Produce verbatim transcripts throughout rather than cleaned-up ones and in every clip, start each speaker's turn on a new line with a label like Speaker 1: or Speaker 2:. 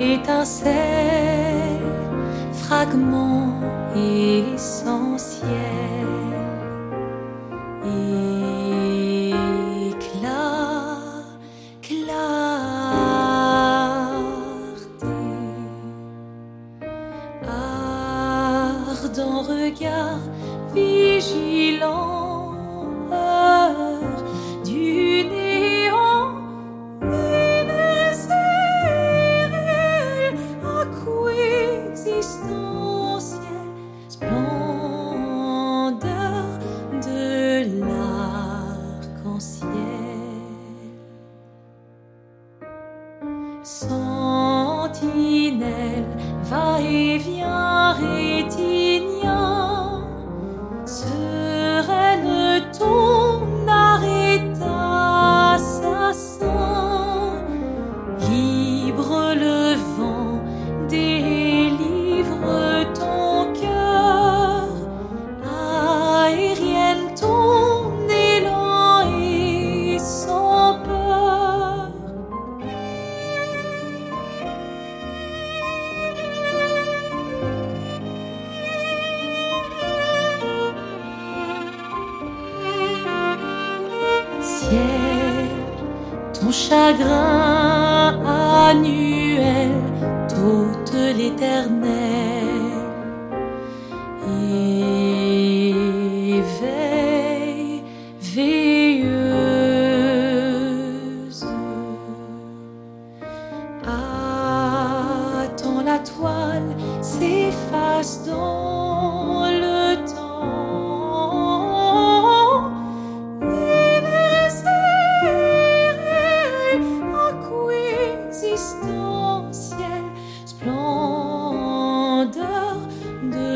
Speaker 1: étincelle, fragment essentiel, éclat, clarté, ardent regard vigilant, heure du néant universel, coexistentiel, splendeur de l'arc-en-ciel, sentinelle, va-et-vient rétinien, sereine ton arrêt assassin, libre le vent délivre ton cœur, aérienne ton élan et sans peur. Ciel, ton chagrin annuel t'ôte l'éternel, éveille, veilleuse. Attends, la toile s'efface dans le temps, universel, coexistentiel, splendeur de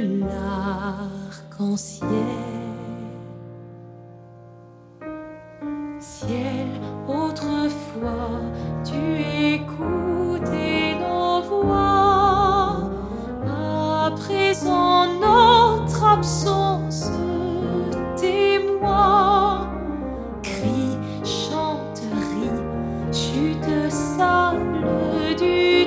Speaker 1: l'arc-en-ciel. Ciel, autrefois tu écoutais nos voix, à présent notre absence témoin, cri, chante, rit, chute, sable du